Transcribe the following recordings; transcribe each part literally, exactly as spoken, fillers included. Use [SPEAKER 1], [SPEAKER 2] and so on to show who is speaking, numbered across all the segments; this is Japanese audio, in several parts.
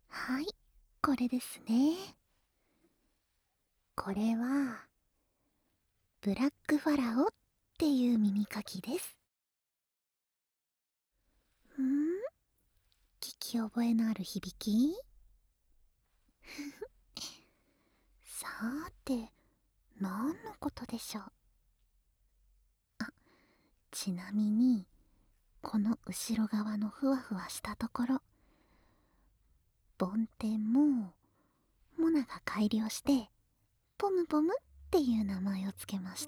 [SPEAKER 1] はい、これですね。これは、ブラックファラオっていう耳かきです。んー聞き覚えのある響き。さーて、何のことでしょう。あ、ちなみに、この後ろ側のふわふわしたところ、梵天も、モナが改良して、ポムポムっていう名前をつけました。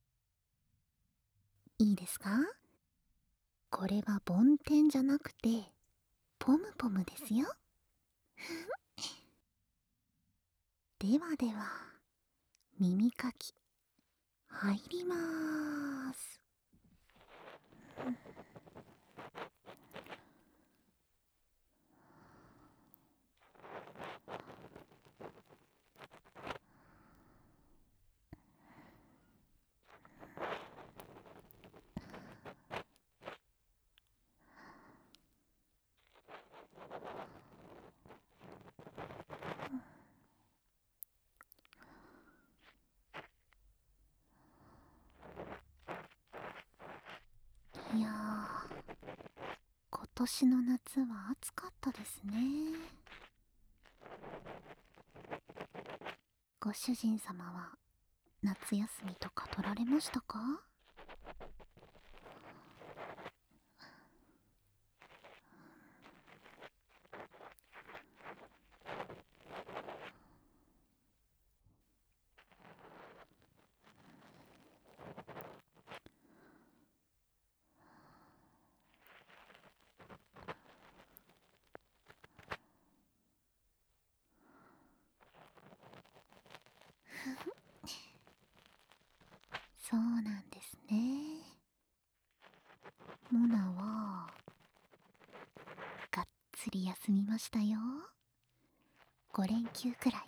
[SPEAKER 1] いいですか？これは梵天じゃなくて、ポムポムですよ。ではでは、耳かき、入りまーす。いやー、今年の夏は暑かったですね。ご主人様は夏休みとか取られましたか？そうなんですね。モナはがっつり休みましたよ。ご連休くらい。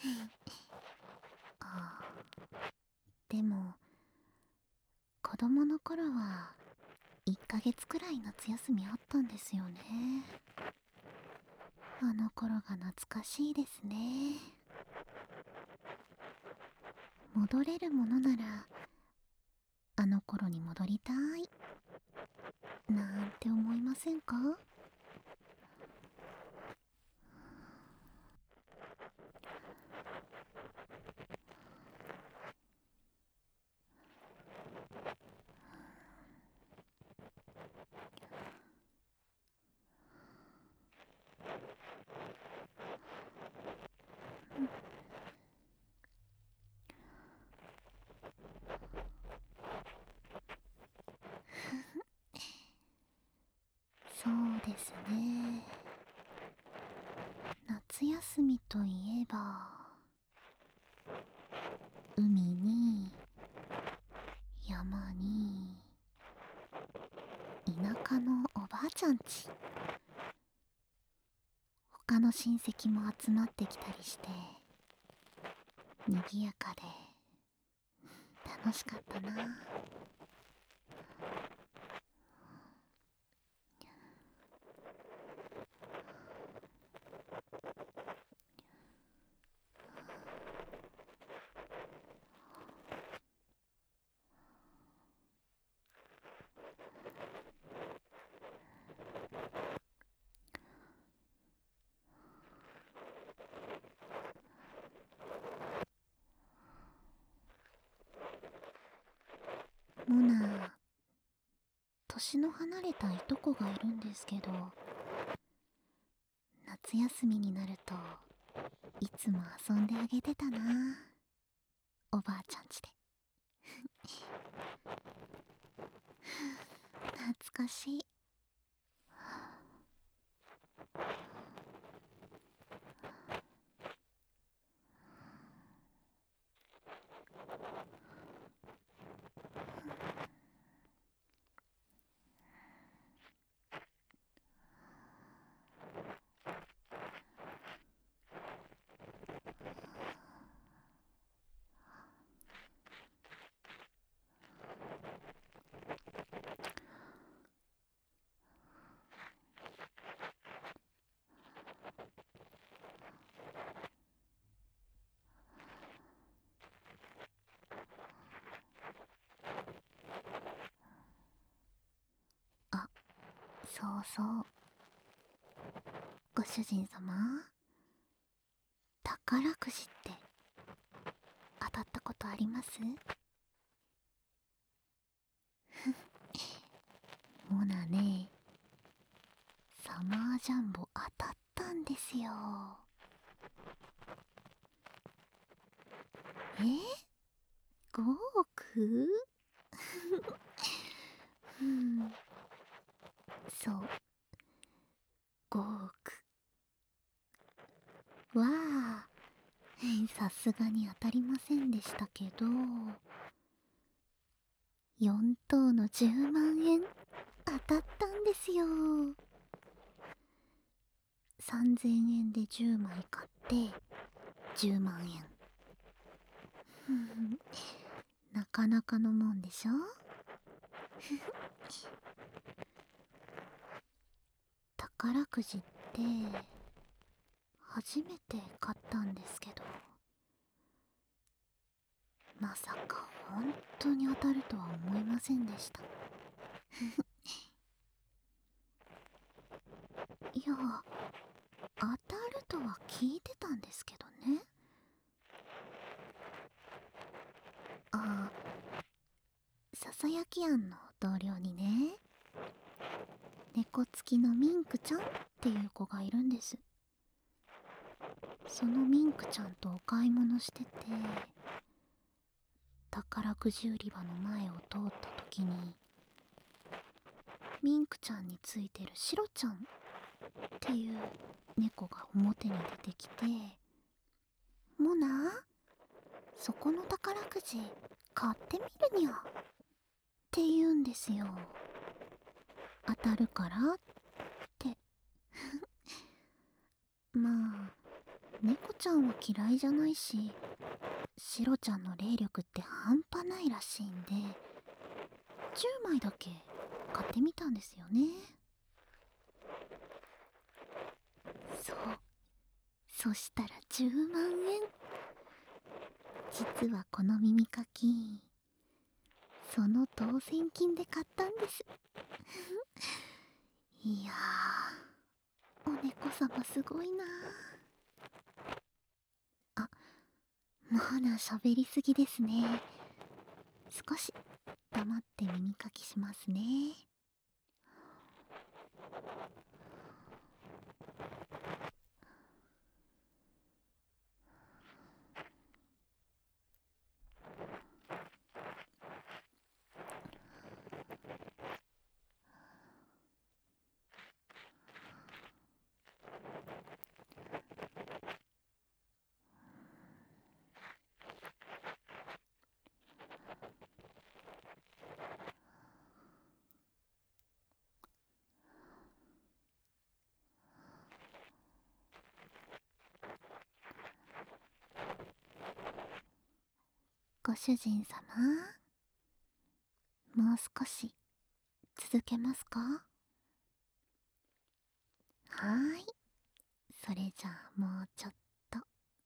[SPEAKER 1] ああ、でも子供の頃はいっかげつくらい夏休みあったんですよね。あの頃が懐かしいですね。戻れるものならあの頃に戻りたいなんて思いませんか？そうですね。夏休みといえば海に山に田舎のおばあちゃんち、他の親戚も集まってきたりして賑やかで楽しかったな。モナ、年の離れたいとこがいるんですけど、夏休みになるといつも遊んであげてたな、おばあちゃんちで。懐かしい。 そうそう。ご主人様、宝くじって当たったことあります？モナね、サマージャンボ当たったんですよ。え？ ご 億？うん、そう、ごおく。わあ、さすがに当たりませんでしたけど、よん等のじゅうまんえん当たったんですよ。さんぜんえんでじゅうまい買ってじゅうまんえん。なかなかのもんでしょ。宝くじって初めて買ったんですけど、まさか本当に当たるとは思いませんでした。いや、当たるとは聞いてたんですけどね。ああ、ささやき庵の同僚にね、猫付きのミンクちゃんっていう子がいるんです。そのミンクちゃんとお買い物してて、宝くじ売り場の前を通った時に、ミンクちゃんについてるシロちゃんっていう猫が表に出てきて、モナ、そこの宝くじ買ってみるにゃって言うんですよ。当たるからって。まあ、猫ちゃんは嫌いじゃないし、シロちゃんの霊力って半端ないらしいんで、じゅうまいだけ買ってみたんですよね。そう。そしたらじゅうまんえん。実はこの耳かき、その当選金で買ったんです。いやー、お猫様すごいなー。あ、もうな、喋りすぎですね。少し黙って耳かきしますね。ご主人様、もう少し続けますか？はーい。それじゃあもうちょっと。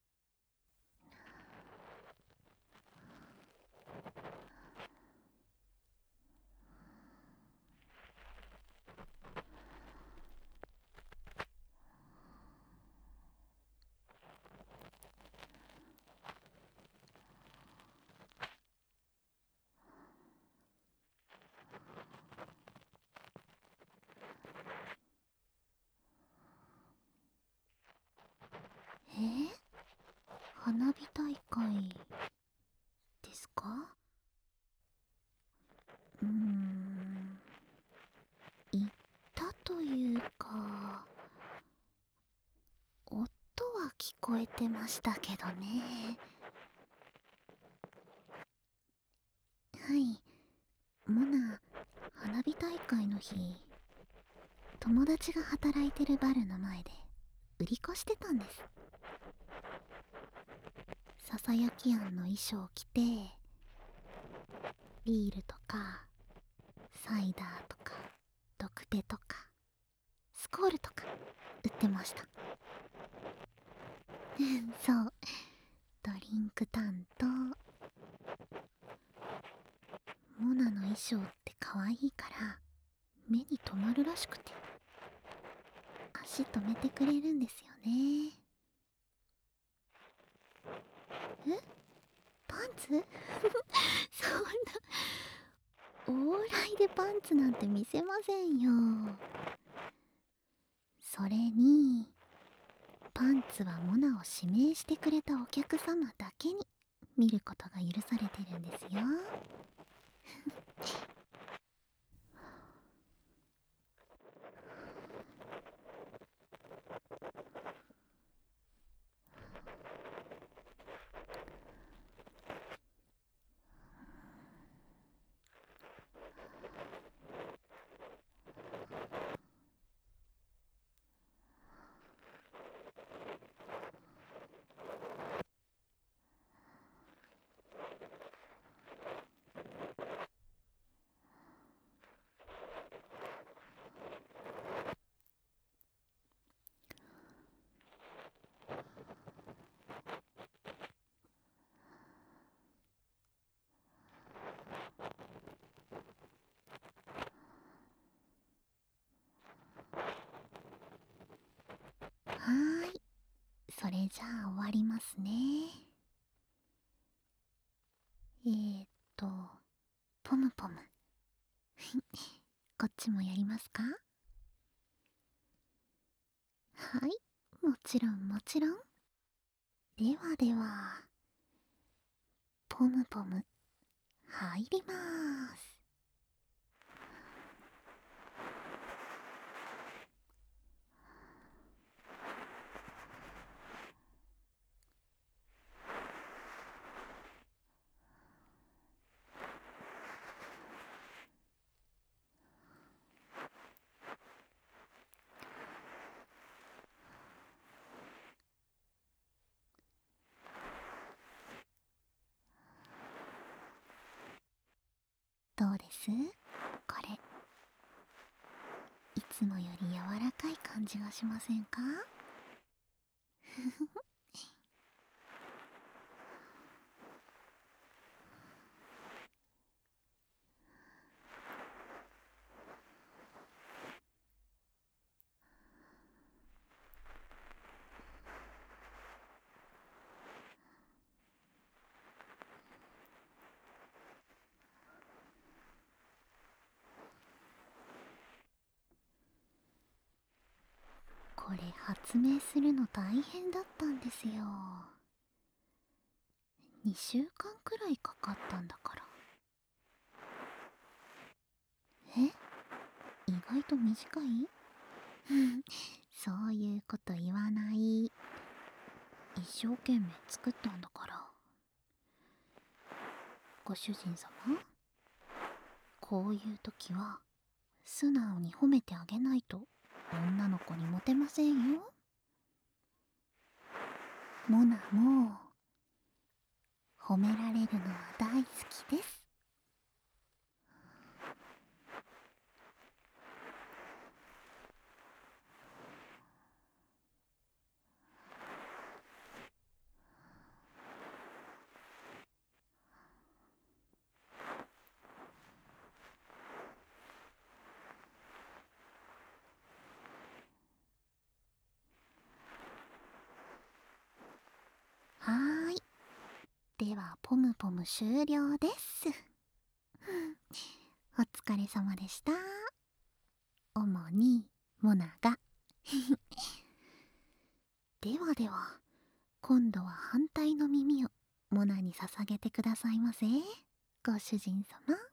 [SPEAKER 1] え？花火大会ですか？うーん、行ったというか、音は聞こえてましたけどね。はい、モナ、花火大会の日、友達が働いてるバルの前で売り子してたんです。ささやき庵の衣装を着て、ビールとかサイダーとか毒ペとかスコールとか売ってました。そう、ドリンク担当。モナの衣装って可愛いから目に留まるらしくて、足止めてくれるんですよね。え、パンツそんな、往来でパンツなんて見せませんよ。それに、パンツはモナを指名してくれたお客様だけに見ることが許されてるんですよ。はーい、それじゃあ終わりますね。えーっと、ポムポム。こっちもやりますか？はい、もちろんもちろん。ではでは、ポムポム、入りまーす。どうです？これ、いつもより柔らかい感じがしませんか？これ発明するの大変だったんですよ。にしゅうかんくらいかかったんだから。え、意外と短い？そういうこと言わない。一生懸命作ったんだから。ご主人様、こういう時は素直に褒めてあげないと女の子にモテませんよ。モナも褒められるのは大好きです。はーい、ではポムポム終了です。お疲れ様でした。主にモナが。ではでは、今度は反対の耳をモナに捧げてくださいませ、ご主人様。